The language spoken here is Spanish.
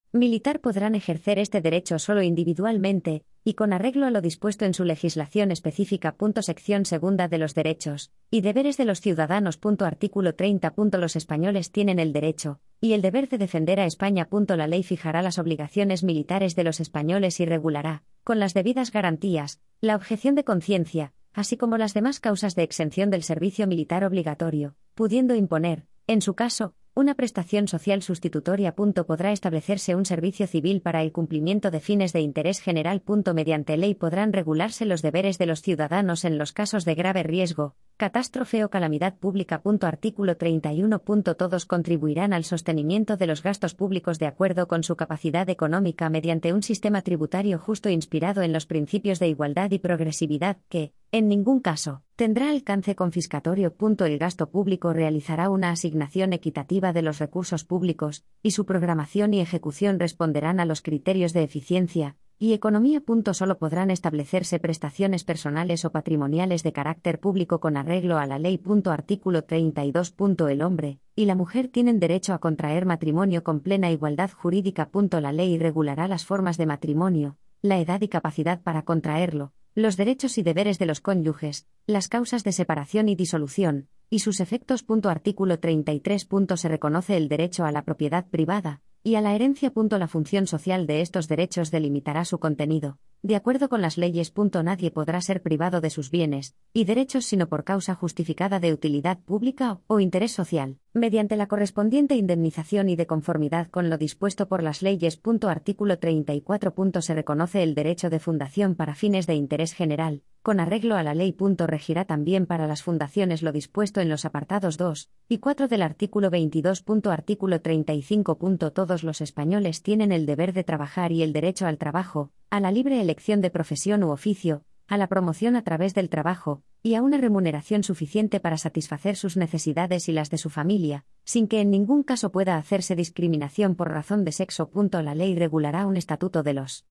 militar podrán ejercer este derecho solo individualmente, y con arreglo a lo dispuesto en su legislación específica. Sección segunda de los derechos y deberes de los ciudadanos. Artículo 30. Los españoles tienen el derecho y el deber de defender a España. La ley fijará las obligaciones militares de los españoles y regulará, con las debidas garantías, la objeción de conciencia, así como las demás causas de exención del servicio militar obligatorio, pudiendo imponer, en su caso, una prestación social sustitutoria. Podrá establecerse un servicio civil para el cumplimiento de fines de interés general. Mediante ley podrán regularse los deberes de los ciudadanos en los casos de grave riesgo, catástrofe o calamidad pública. Artículo 31. Todos contribuirán al sostenimiento de los gastos públicos de acuerdo con su capacidad económica mediante un sistema tributario justo inspirado en los principios de igualdad y progresividad que, en ningún caso, tendrá alcance confiscatorio. El gasto público realizará una asignación equitativa de los recursos públicos, y su programación y ejecución responderán a los criterios de eficiencia y economía. Solo podrán establecerse prestaciones personales o patrimoniales de carácter público con arreglo a la ley. Artículo 32. El hombre y la mujer tienen derecho a contraer matrimonio con plena igualdad jurídica. La ley regulará las formas de matrimonio, la edad y capacidad para contraerlo, los derechos y deberes de los cónyuges, las causas de separación y disolución, y sus efectos. Artículo 33. Se reconoce el derecho a la propiedad privada y a la herencia. La función social de estos derechos delimitará su contenido, de acuerdo con las leyes. Nadie podrá ser privado de sus bienes y derechos sino por causa justificada de utilidad pública o interés social, mediante la correspondiente indemnización y de conformidad con lo dispuesto por las leyes. Artículo 34. Se reconoce el derecho de fundación para fines de interés general, con arreglo a la ley. Regirá también para las fundaciones lo dispuesto en los apartados 2 y 4 del artículo 22. Artículo 35. Todos los españoles tienen el deber de trabajar y el derecho al trabajo, a la libre elección de profesión u oficio, a la promoción a través del trabajo, y a una remuneración suficiente para satisfacer sus necesidades y las de su familia, sin que en ningún caso pueda hacerse discriminación por razón de sexo. La ley regulará un estatuto de los